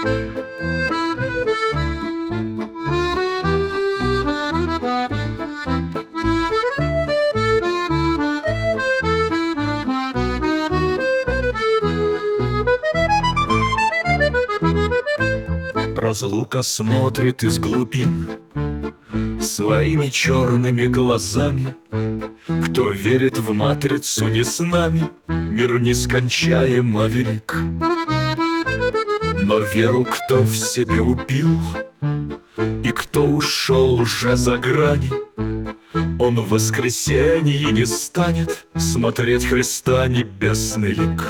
Разлука смотрит из глубин своими черными глазами. Кто верит в матрицу, не с нами, мир нескончаемо велик. Но веру кто в себе убил, и кто ушел уже за грани, он в воскресенье не станет смотреть Христа небесный лик.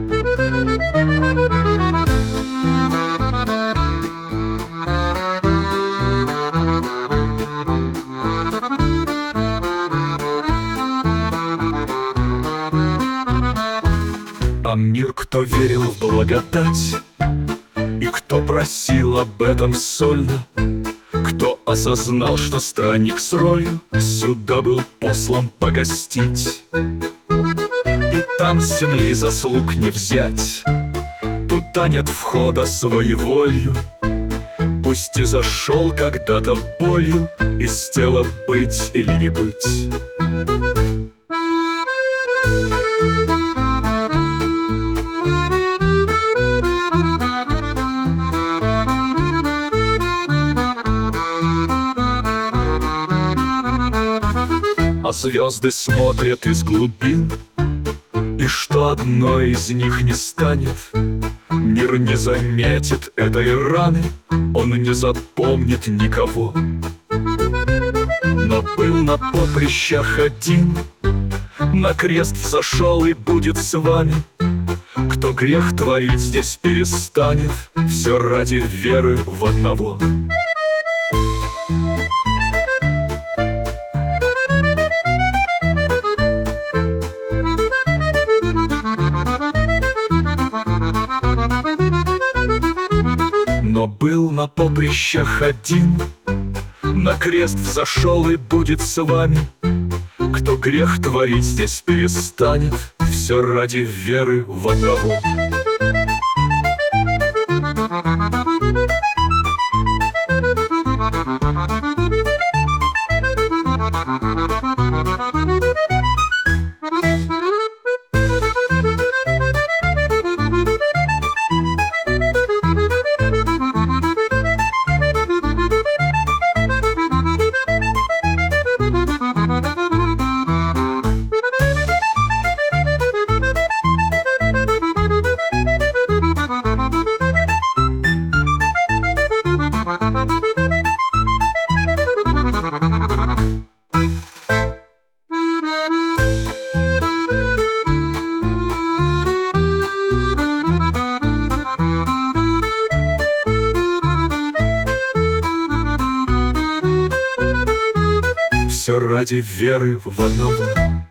А мир, кто верил в благодать, и кто просил об этом сольно, кто осознал, что странник с ролью сюда был послан погостить. И там с земли заслуг не взять, туда нет входа своеволью. Пусть и зашел когда-то болью из тела быть или не быть. А звезды смотрят из глубин, и что одно из них не станет, мир не заметит этой раны, он не запомнит никого. Но был на поприщах один, на крест взошел и будет с вами. Кто грех творить здесь перестанет, все ради веры в одного. Но был на поприщах один, на крест взошел и будет с вами. Кто грех творить здесь перестанет, все ради веры в одного. Все ради веры в одного.